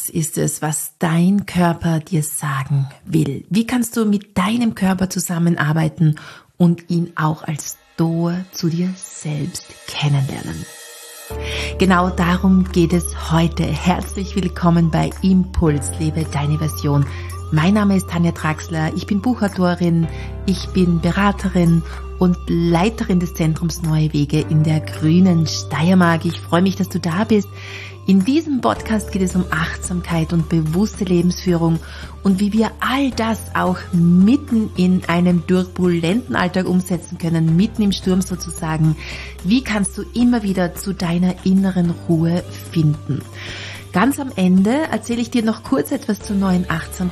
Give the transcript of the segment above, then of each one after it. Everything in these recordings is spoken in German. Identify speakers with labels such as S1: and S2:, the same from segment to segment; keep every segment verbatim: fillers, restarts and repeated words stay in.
S1: ist es, was dein Körper dir sagen will? Wie kannst du mit deinem Körper zusammenarbeiten und ihn auch als Tor zu dir selbst kennenlernen? Genau darum geht es heute. Herzlich willkommen bei Impuls, lebe deine Version. Mein Name ist Tanja Traxler, ich bin Buchautorin, ich bin Beraterin und Leiterin des Zentrums Neue Wege in der grünen Steiermark. Ich freue mich, dass du da bist. In diesem Podcast geht es um Achtsamkeit und bewusste Lebensführung und wie wir all das auch mitten in einem turbulenten Alltag umsetzen können, mitten im Sturm sozusagen. Wie kannst du immer wieder zu deiner inneren Ruhe finden? Ganz am Ende erzähle ich dir noch kurz etwas zur neuen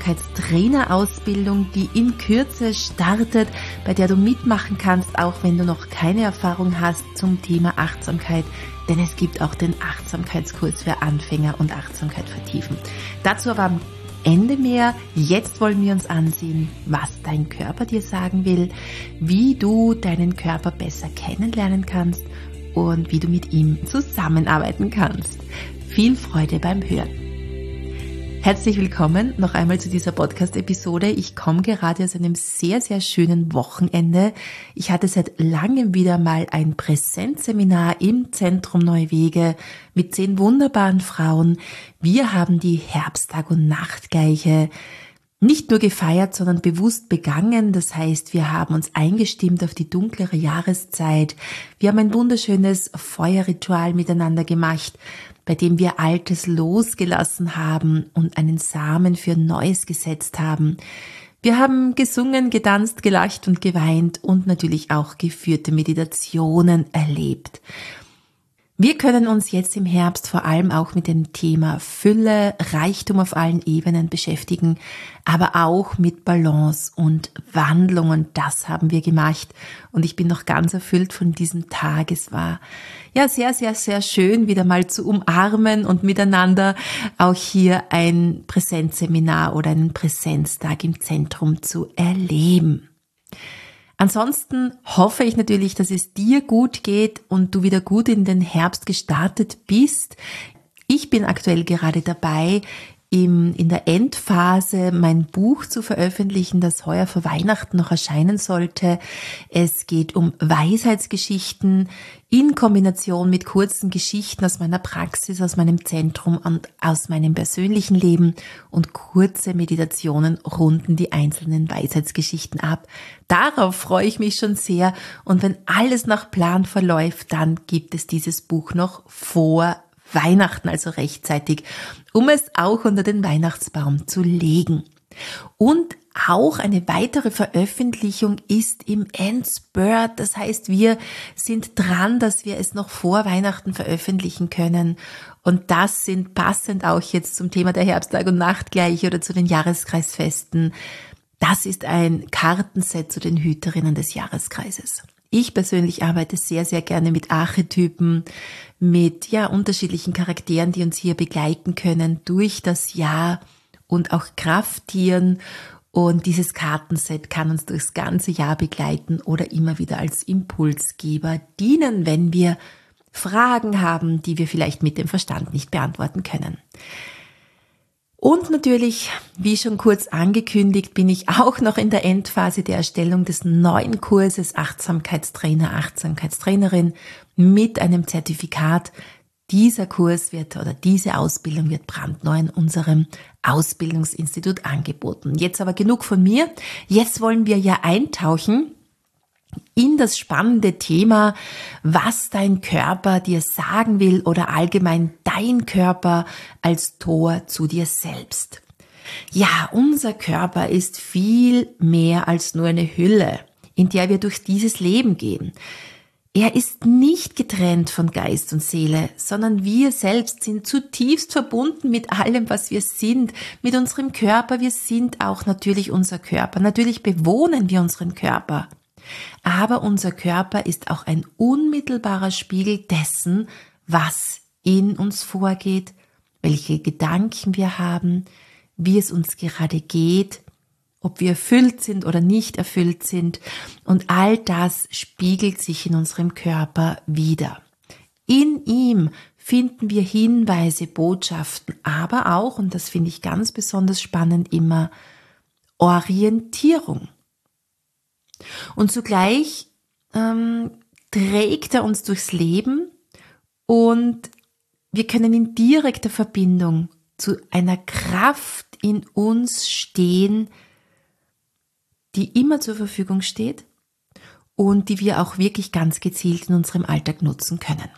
S1: Achtsamkeitstrainerausbildung, die in Kürze startet, bei der du mitmachen kannst, auch wenn du noch keine Erfahrung hast zum Thema Achtsamkeit. Denn es gibt auch den Achtsamkeitskurs für Anfänger und Achtsamkeit vertiefen. Dazu aber am Ende mehr. Jetzt wollen wir uns ansehen, was dein Körper dir sagen will, wie du deinen Körper besser kennenlernen kannst und wie du mit ihm zusammenarbeiten kannst. Viel Freude beim Hören. Herzlich willkommen noch einmal zu dieser Podcast-Episode. Ich komme gerade aus einem sehr, sehr schönen Wochenende. Ich hatte seit langem wieder mal ein Präsenzseminar im Zentrum Neue Wege mit zehn wunderbaren Frauen. Wir haben die Herbsttag- und Nachtgleiche nicht nur gefeiert, sondern bewusst begangen. Das heißt, wir haben uns eingestimmt auf die dunklere Jahreszeit. Wir haben ein wunderschönes Feuerritual miteinander gemacht, bei dem wir Altes losgelassen haben und einen Samen für Neues gesetzt haben. Wir haben gesungen, getanzt, gelacht und geweint und natürlich auch geführte Meditationen erlebt. Wir können uns jetzt im Herbst vor allem auch mit dem Thema Fülle, Reichtum auf allen Ebenen beschäftigen, aber auch mit Balance und Wandlung, und das haben wir gemacht und ich bin noch ganz erfüllt von diesem Tag. Es war ja sehr, sehr, sehr schön, wieder mal zu umarmen und miteinander auch hier ein Präsenzseminar oder einen Präsenztag im Zentrum zu erleben. Ansonsten hoffe ich natürlich, dass es dir gut geht und du wieder gut in den Herbst gestartet bist. Ich bin aktuell gerade dabei, im, in der Endphase mein Buch zu veröffentlichen, das heuer vor Weihnachten noch erscheinen sollte. Es geht um Weisheitsgeschichten in Kombination mit kurzen Geschichten aus meiner Praxis, aus meinem Zentrum und aus meinem persönlichen Leben, und kurze Meditationen runden die einzelnen Weisheitsgeschichten ab. Darauf freue ich mich schon sehr, und wenn alles nach Plan verläuft, dann gibt es dieses Buch noch vor Weihnachten, also rechtzeitig, um es auch unter den Weihnachtsbaum zu legen. Und auch eine weitere Veröffentlichung ist im Endspurt. Das heißt, wir sind dran, dass wir es noch vor Weihnachten veröffentlichen können. Und das sind passend auch jetzt zum Thema der Herbsttag- und Nachtgleiche oder zu den Jahreskreisfesten. Das ist ein Kartenset zu den Hüterinnen des Jahreskreises. Ich persönlich arbeite sehr, sehr gerne mit Archetypen, mit ja unterschiedlichen Charakteren, die uns hier begleiten können durch das Jahr, und auch Krafttieren. Und dieses Kartenset kann uns durchs ganze Jahr begleiten oder immer wieder als Impulsgeber dienen, wenn wir Fragen haben, die wir vielleicht mit dem Verstand nicht beantworten können. Und natürlich, wie schon kurz angekündigt, bin ich auch noch in der Endphase der Erstellung des neuen Kurses Achtsamkeitstrainer, Achtsamkeitstrainerin mit einem Zertifikat. Dieser Kurs wird oder diese Ausbildung wird brandneu in unserem Ausbildungsinstitut angeboten. Jetzt aber genug von mir. Jetzt wollen wir ja eintauchen in das spannende Thema, was dein Körper dir sagen will oder allgemein dein Körper als Tor zu dir selbst. Ja, unser Körper ist viel mehr als nur eine Hülle, in der wir durch dieses Leben gehen. Er ist nicht getrennt von Geist und Seele, sondern wir selbst sind zutiefst verbunden mit allem, was wir sind, mit unserem Körper. Wir sind auch natürlich unser Körper. Natürlich bewohnen wir unseren Körper. Aber unser Körper ist auch ein unmittelbarer Spiegel dessen, was in uns vorgeht, welche Gedanken wir haben, wie es uns gerade geht, ob wir erfüllt sind oder nicht erfüllt sind. Und all das spiegelt sich in unserem Körper wider. In ihm finden wir Hinweise, Botschaften, aber auch, und das finde ich ganz besonders spannend, immer Orientierung. Und zugleich ähm, trägt er uns durchs Leben und wir können in direkter Verbindung zu einer Kraft in uns stehen, die immer zur Verfügung steht und die wir auch wirklich ganz gezielt in unserem Alltag nutzen können.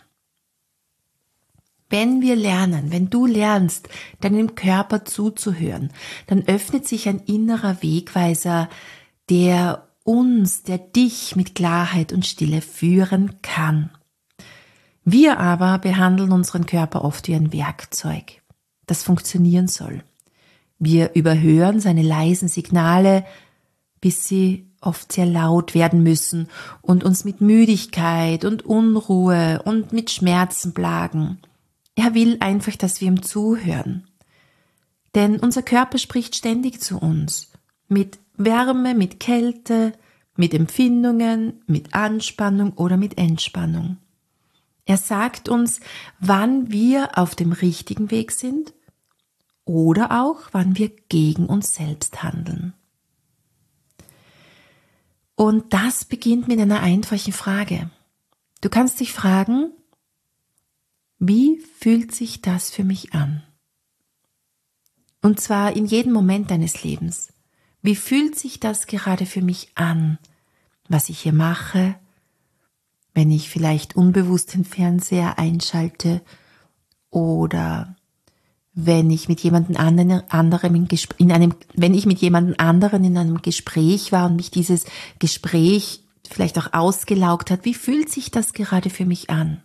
S1: Wenn wir lernen, wenn du lernst, deinem Körper zuzuhören, dann öffnet sich ein innerer Wegweiser, der uns, der dich mit Klarheit und Stille führen kann. Wir aber behandeln unseren Körper oft wie ein Werkzeug, das funktionieren soll. Wir überhören seine leisen Signale, bis sie oft sehr laut werden müssen und uns mit Müdigkeit und Unruhe und mit Schmerzen plagen. Er will einfach, dass wir ihm zuhören. Denn unser Körper spricht ständig zu uns. Mit Wärme, mit Kälte, mit Empfindungen, mit Anspannung oder mit Entspannung. Er sagt uns, wann wir auf dem richtigen Weg sind oder auch, wann wir gegen uns selbst handeln. Und das beginnt mit einer einfachen Frage. Du kannst dich fragen, wie fühlt sich das für mich an? Und zwar in jedem Moment deines Lebens. Wie fühlt sich das gerade für mich an, was ich hier mache, wenn ich vielleicht unbewusst den Fernseher einschalte oder wenn ich mit jemandem anderem in, Gespr- in einem, wenn ich mit jemandem anderen in einem Gespräch war und mich dieses Gespräch vielleicht auch ausgelaugt hat, wie fühlt sich das gerade für mich an?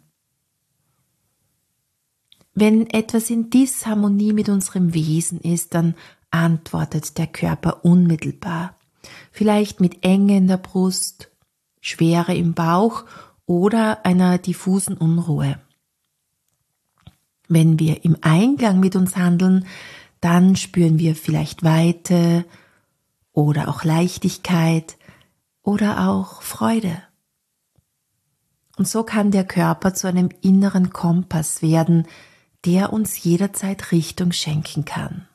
S1: Wenn etwas in Disharmonie mit unserem Wesen ist, dann antwortet der Körper unmittelbar. Vielleicht mit Enge in der Brust, Schwere im Bauch oder einer diffusen Unruhe. Wenn wir im Einklang mit uns handeln, dann spüren wir vielleicht Weite oder auch Leichtigkeit oder auch Freude. Und so kann der Körper zu einem inneren Kompass werden, der uns jederzeit Richtung schenken kann.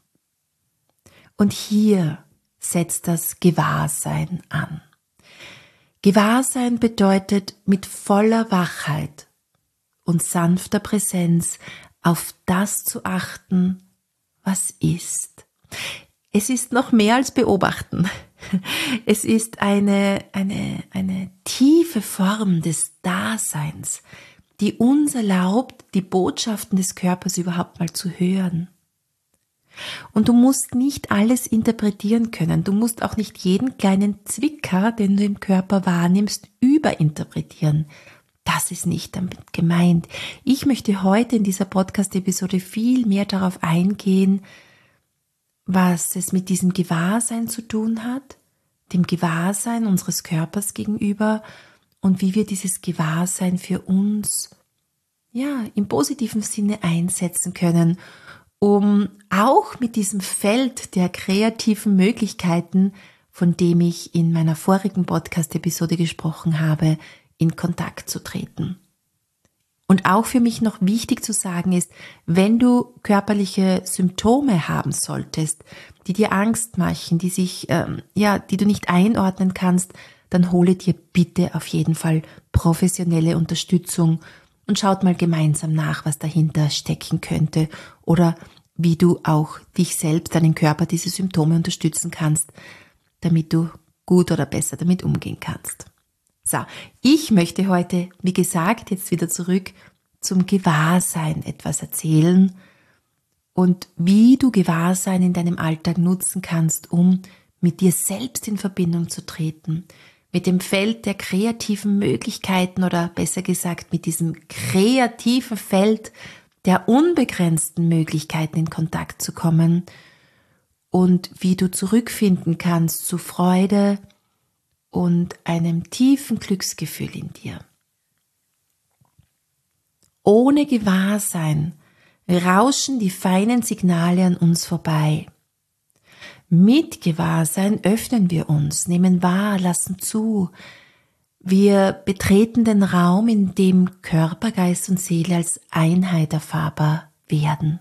S1: Und hier setzt das Gewahrsein an. Gewahrsein bedeutet mit voller Wachheit und sanfter Präsenz auf das zu achten, was ist. Es ist noch mehr als beobachten. Es ist eine, eine, eine tiefe Form des Daseins, die uns erlaubt, die Botschaften des Körpers überhaupt mal zu hören. Und du musst nicht alles interpretieren können. Du musst auch nicht jeden kleinen Zwicker, den du im Körper wahrnimmst, überinterpretieren. Das ist nicht damit gemeint. Ich möchte heute in dieser Podcast-Episode viel mehr darauf eingehen, was es mit diesem Gewahrsein zu tun hat, dem Gewahrsein unseres Körpers gegenüber und wie wir dieses Gewahrsein für uns, ja, im positiven Sinne einsetzen können, um auch mit diesem Feld der kreativen Möglichkeiten, von dem ich in meiner vorigen Podcast-Episode gesprochen habe, in Kontakt zu treten. Und auch für mich noch wichtig zu sagen ist, wenn du körperliche Symptome haben solltest, die dir Angst machen, die sich, ähm, ja, die du nicht einordnen kannst, dann hole dir bitte auf jeden Fall professionelle Unterstützung und schaut mal gemeinsam nach, was dahinter stecken könnte oder wie du auch dich selbst, deinen Körper, diese Symptome unterstützen kannst, damit du gut oder besser damit umgehen kannst. So, ich möchte heute, wie gesagt, jetzt wieder zurück zum Gewahrsein etwas erzählen und wie du Gewahrsein in deinem Alltag nutzen kannst, um mit dir selbst in Verbindung zu treten, mit dem Feld der kreativen Möglichkeiten oder besser gesagt mit diesem kreativen Feld der unbegrenzten Möglichkeiten in Kontakt zu kommen und wie du zurückfinden kannst zu Freude und einem tiefen Glücksgefühl in dir. Ohne Gewahrsein rauschen die feinen Signale an uns vorbei. Mit Gewahrsein öffnen wir uns, nehmen wahr, lassen zu, Wir betreten den Raum, in dem Körper, Geist und Seele als Einheit erfahrbar werden.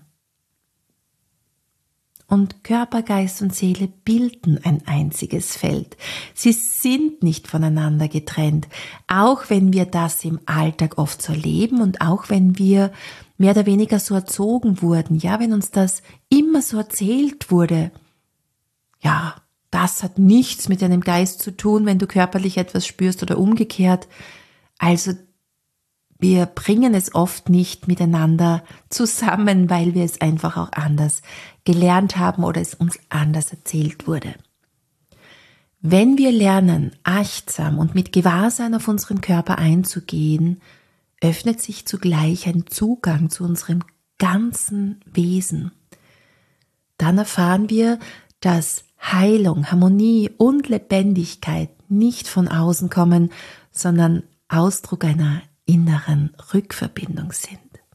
S1: Und Körper, Geist und Seele bilden ein einziges Feld. Sie sind nicht voneinander getrennt, auch wenn wir das im Alltag oft so erleben und auch wenn wir mehr oder weniger so erzogen wurden, ja, wenn uns das immer so erzählt wurde, ja, das hat nichts mit deinem Geist zu tun, wenn du körperlich etwas spürst oder umgekehrt. Also wir bringen es oft nicht miteinander zusammen, weil wir es einfach auch anders gelernt haben oder es uns anders erzählt wurde. Wenn wir lernen, achtsam und mit Gewahrsein auf unseren Körper einzugehen, öffnet sich zugleich ein Zugang zu unserem ganzen Wesen. Dann erfahren wir, dass Heilung, Harmonie und Lebendigkeit nicht von außen kommen, sondern Ausdruck einer inneren Rückverbindung sind.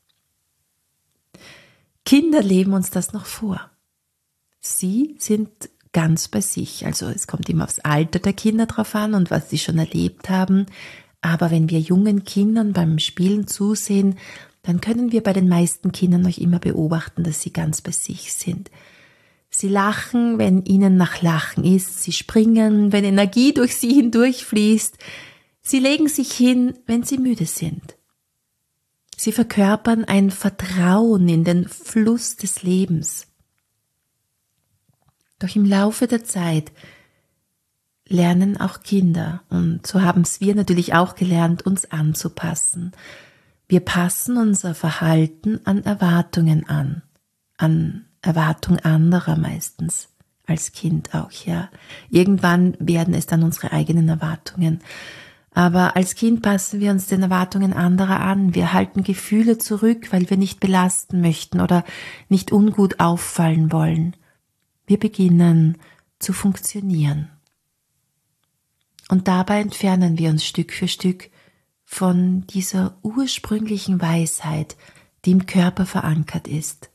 S1: Kinder leben uns das noch vor. Sie sind ganz bei sich, also es kommt immer aufs Alter der Kinder drauf an und was sie schon erlebt haben, aber wenn wir jungen Kindern beim Spielen zusehen, dann können wir bei den meisten Kindern noch immer beobachten, dass sie ganz bei sich sind. Sie lachen, wenn ihnen nach Lachen ist, sie springen, wenn Energie durch sie hindurchfließt, sie legen sich hin, wenn sie müde sind. Sie verkörpern ein Vertrauen in den Fluss des Lebens. Doch im Laufe der Zeit lernen auch Kinder, und so haben es wir natürlich auch gelernt, uns anzupassen. Wir passen unser Verhalten an Erwartungen an, an Erwartung anderer meistens, als Kind auch, ja. Irgendwann werden es dann unsere eigenen Erwartungen. Aber als Kind passen wir uns den Erwartungen anderer an. Wir halten Gefühle zurück, weil wir nicht belasten möchten oder nicht ungut auffallen wollen. Wir beginnen zu funktionieren. Und dabei entfernen wir uns Stück für Stück von dieser ursprünglichen Weisheit, die im Körper verankert ist.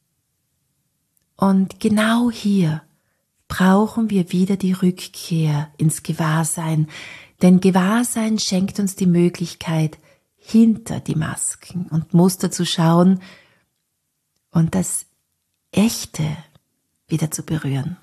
S1: Und genau hier brauchen wir wieder die Rückkehr ins Gewahrsein, denn Gewahrsein schenkt uns die Möglichkeit, hinter die Masken und Muster zu schauen und das Echte wieder zu berühren.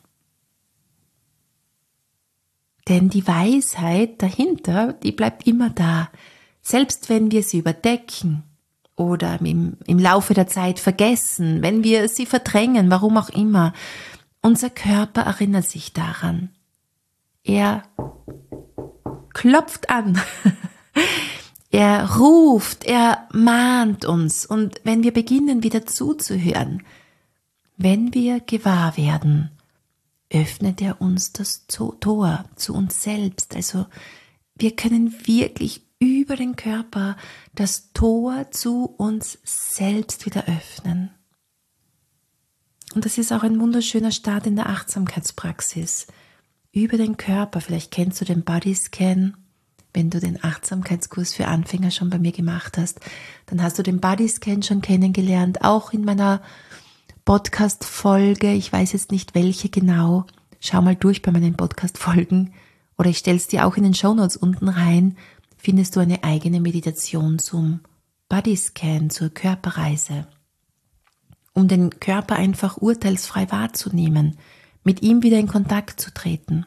S1: Denn die Weisheit dahinter, die bleibt immer da, selbst wenn wir sie überdecken oder im, im Laufe der Zeit vergessen, wenn wir sie verdrängen, warum auch immer. Unser Körper erinnert sich daran. Er klopft an, er ruft, er mahnt uns, und wenn wir beginnen wieder zuzuhören, wenn wir gewahr werden, öffnet er uns das Tor zu uns selbst. Also wir können wirklich über den Körper das Tor zu uns selbst wieder öffnen. Und das ist auch ein wunderschöner Start in der Achtsamkeitspraxis. Über den Körper, vielleicht kennst du den Bodyscan, wenn du den Achtsamkeitskurs für Anfänger schon bei mir gemacht hast, dann hast du den Bodyscan schon kennengelernt, auch in meiner Podcast-Folge, ich weiß jetzt nicht welche genau, schau mal durch bei meinen Podcast-Folgen oder ich stelle es dir auch in den Shownotes unten rein, findest du eine eigene Meditation zum Bodyscan, zur Körperreise, um den Körper einfach urteilsfrei wahrzunehmen, mit ihm wieder in Kontakt zu treten.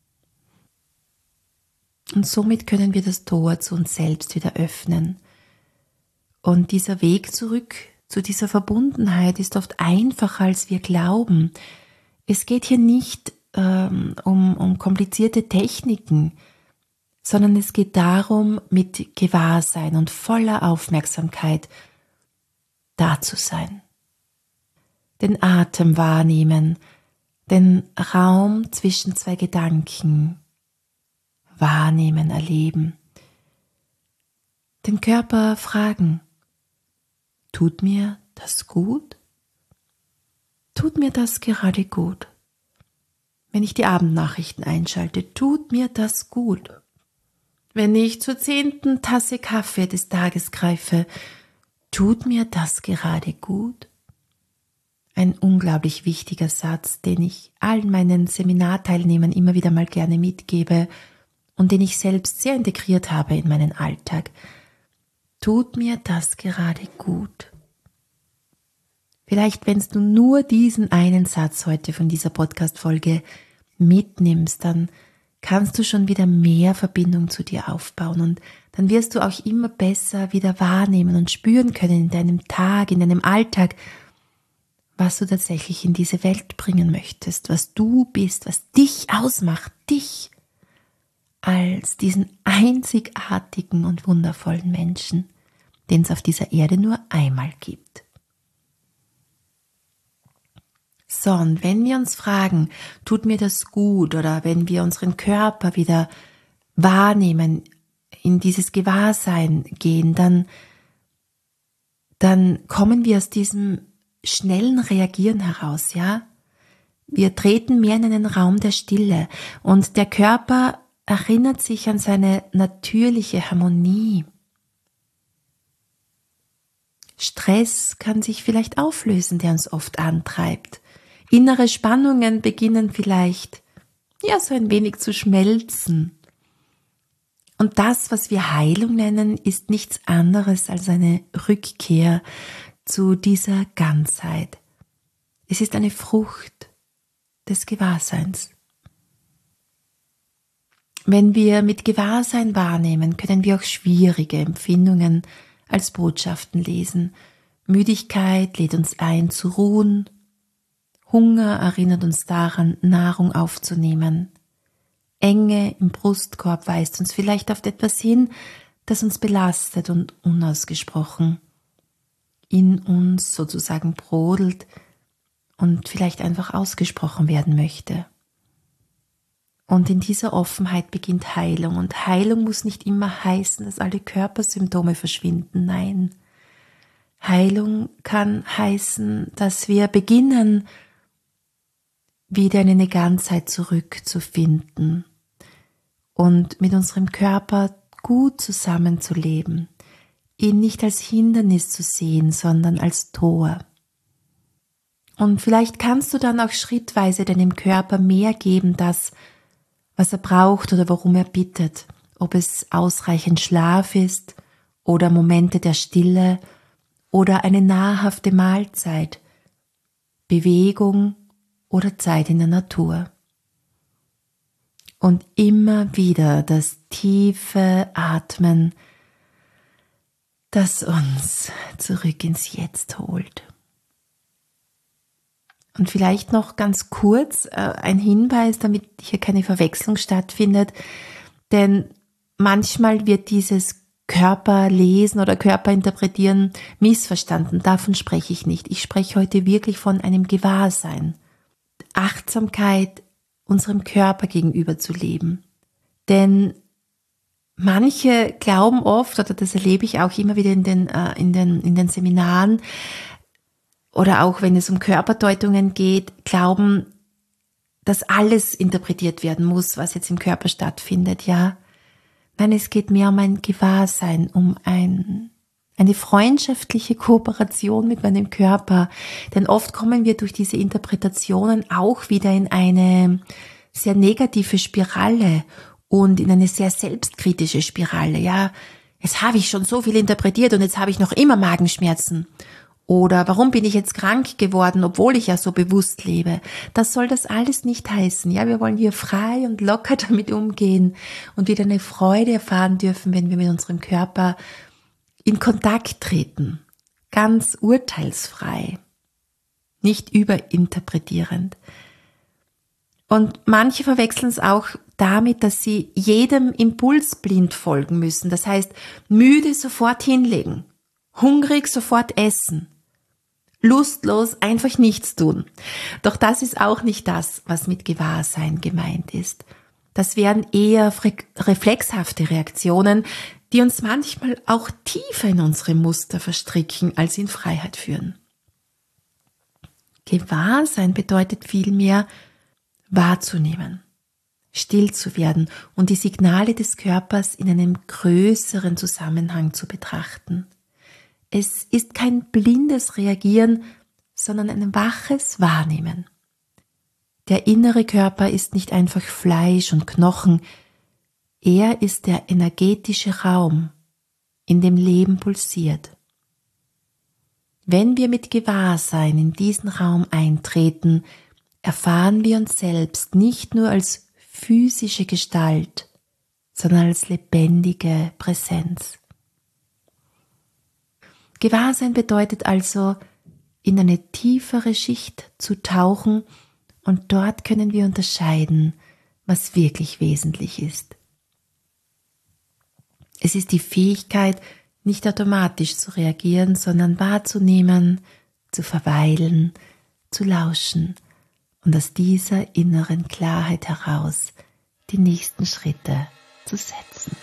S1: Und somit können wir das Tor zu uns selbst wieder öffnen. Und dieser Weg zurück zu dieser Verbundenheit ist oft einfacher, als wir glauben. Es geht hier nicht ähm, um, um komplizierte Techniken, sondern es geht darum, mit Gewahrsein und voller Aufmerksamkeit da zu sein. Den Atem wahrnehmen, den Raum zwischen zwei Gedanken wahrnehmen, erleben. Den Körper fragen, tut mir das gut? Tut mir das gerade gut? Wenn ich die Abendnachrichten einschalte, tut mir das gut? Wenn ich zur zehnten Tasse Kaffee des Tages greife, tut mir das gerade gut? Ein unglaublich wichtiger Satz, den ich allen meinen Seminarteilnehmern immer wieder mal gerne mitgebe und den ich selbst sehr integriert habe in meinen Alltag. Tut mir das gerade gut? Vielleicht, wenn du nur diesen einen Satz heute von dieser Podcast-Folge mitnimmst, dann kannst du schon wieder mehr Verbindung zu dir aufbauen und dann wirst du auch immer besser wieder wahrnehmen und spüren können in deinem Tag, in deinem Alltag, was du tatsächlich in diese Welt bringen möchtest, was du bist, was dich ausmacht, dich als diesen einzigartigen und wundervollen Menschen, den es auf dieser Erde nur einmal gibt. So, und wenn wir uns fragen, tut mir das gut, oder wenn wir unseren Körper wieder wahrnehmen, in dieses Gewahrsein gehen, dann, dann kommen wir aus diesem schnellen Reagieren heraus, ja? Wir treten mehr in einen Raum der Stille und der Körper erinnert sich an seine natürliche Harmonie. Stress kann sich vielleicht auflösen, der uns oft antreibt. Innere Spannungen beginnen vielleicht, ja, so ein wenig zu schmelzen. Und das, was wir Heilung nennen, ist nichts anderes als eine Rückkehr zu dieser Ganzheit. Es ist eine Frucht des Gewahrseins. Wenn wir mit Gewahrsein wahrnehmen, können wir auch schwierige Empfindungen als Botschaften lesen. Müdigkeit lädt uns ein zu ruhen. Hunger erinnert uns daran, Nahrung aufzunehmen. Enge im Brustkorb weist uns vielleicht auf etwas hin, das uns belastet und unausgesprochen in uns sozusagen brodelt und vielleicht einfach ausgesprochen werden möchte. Und in dieser Offenheit beginnt Heilung. Und Heilung muss nicht immer heißen, dass alle Körpersymptome verschwinden. Nein. Heilung kann heißen, dass wir beginnen, wieder in eine Ganzheit zurückzufinden und mit unserem Körper gut zusammenzuleben, ihn nicht als Hindernis zu sehen, sondern als Tor. Und vielleicht kannst du dann auch schrittweise deinem Körper mehr geben, das, was er braucht oder worum er bittet, ob es ausreichend Schlaf ist oder Momente der Stille oder eine nahrhafte Mahlzeit, Bewegung oder Zeit in der Natur. Und immer wieder das tiefe Atmen, das uns zurück ins Jetzt holt. Und vielleicht noch ganz kurz äh, ein Hinweis, damit hier keine Verwechslung stattfindet, denn manchmal wird dieses Körperlesen oder Körperinterpretieren missverstanden. Davon spreche ich nicht. Ich spreche heute wirklich von einem Gewahrsein. Achtsamkeit unserem Körper gegenüber zu leben. Denn manche glauben oft, oder das erlebe ich auch immer wieder in den, äh, in den, in den Seminaren, oder auch wenn es um Körperdeutungen geht, glauben, dass alles interpretiert werden muss, was jetzt im Körper stattfindet, ja. Nein, es geht mehr um ein Gewahrsein, um ein, eine freundschaftliche Kooperation mit meinem Körper. Denn oft kommen wir durch diese Interpretationen auch wieder in eine sehr negative Spirale und in eine sehr selbstkritische Spirale. Ja, jetzt habe ich schon so viel interpretiert und jetzt habe ich noch immer Magenschmerzen. Oder warum bin ich jetzt krank geworden, obwohl ich ja so bewusst lebe? Das soll das alles nicht heißen. Ja, wir wollen hier frei und locker damit umgehen und wieder eine Freude erfahren dürfen, wenn wir mit unserem Körper in Kontakt treten. Ganz urteilsfrei. Nicht überinterpretierend. Und manche verwechseln es auch damit, dass sie jedem Impuls blind folgen müssen. Das heißt, müde sofort hinlegen, hungrig sofort essen, lustlos einfach nichts tun. Doch das ist auch nicht das, was mit Gewahrsein gemeint ist. Das wären eher reflexhafte Reaktionen, die uns manchmal auch tiefer in unsere Muster verstricken, als in Freiheit führen. Gewahrsein bedeutet vielmehr, wahrzunehmen, still zu werden und die Signale des Körpers in einem größeren Zusammenhang zu betrachten. Es ist kein blindes Reagieren, sondern ein waches Wahrnehmen. Der innere Körper ist nicht einfach Fleisch und Knochen, Er ist der energetische Raum, in dem Leben pulsiert. Wenn wir mit Gewahrsein in diesen Raum eintreten, erfahren wir uns selbst nicht nur als physische Gestalt, sondern als lebendige Präsenz. Gewahrsein bedeutet also, in eine tiefere Schicht zu tauchen, und dort können wir unterscheiden, was wirklich wesentlich ist. Es ist die Fähigkeit, nicht automatisch zu reagieren, sondern wahrzunehmen, zu verweilen, zu lauschen und aus dieser inneren Klarheit heraus die nächsten Schritte zu setzen.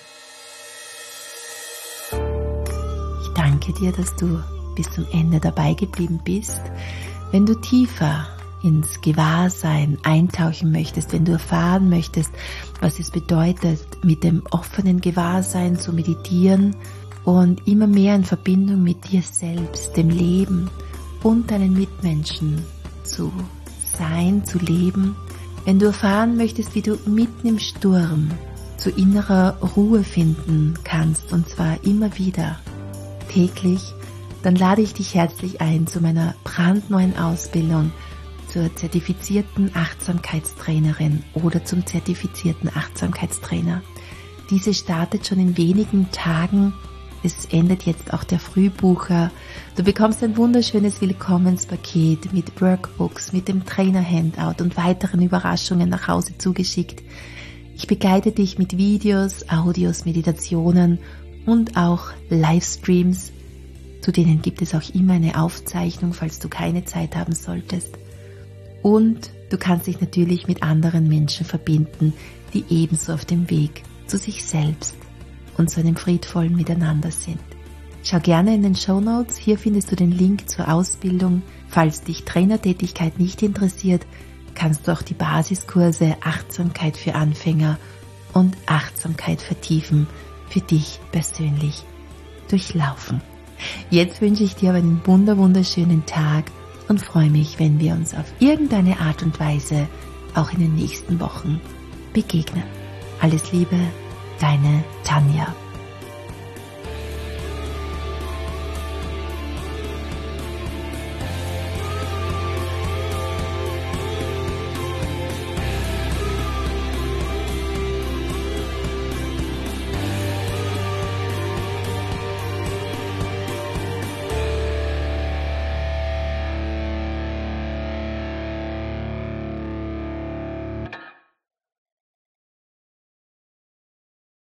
S1: Ich danke dir, dass du bis zum Ende dabei geblieben bist. Wenn du tiefer ins Gewahrsein eintauchen möchtest, wenn du erfahren möchtest, was es bedeutet, mit dem offenen Gewahrsein zu meditieren und immer mehr in Verbindung mit dir selbst, dem Leben und deinen Mitmenschen zu sein, zu leben, wenn du erfahren möchtest, wie du mitten im Sturm zu innerer Ruhe finden kannst, und zwar immer wieder, täglich, dann lade ich dich herzlich ein zu meiner brandneuen Ausbildung zur zertifizierten Achtsamkeitstrainerin oder zum zertifizierten Achtsamkeitstrainer. Diese startet schon in wenigen Tagen. Es endet jetzt auch der Frühbucher. Du bekommst ein wunderschönes Willkommenspaket mit Workbooks, mit dem Trainer-Handout und weiteren Überraschungen nach Hause zugeschickt. Ich begleite dich mit Videos, Audios, Meditationen und auch Livestreams. Zu denen gibt es auch immer eine Aufzeichnung, falls du keine Zeit haben solltest. Und du kannst dich natürlich mit anderen Menschen verbinden, die ebenso auf dem Weg zu sich selbst und zu einem friedvollen Miteinander sind. Schau gerne in den Shownotes, hier findest du den Link zur Ausbildung. Falls dich Trainertätigkeit nicht interessiert, kannst du auch die Basiskurse Achtsamkeit für Anfänger und Achtsamkeit vertiefen für dich persönlich durchlaufen. Jetzt wünsche ich dir aber einen wunder wunderschönen Tag und freue mich, wenn wir uns auf irgendeine Art und Weise auch in den nächsten Wochen begegnen. Alles Liebe, deine Tanja.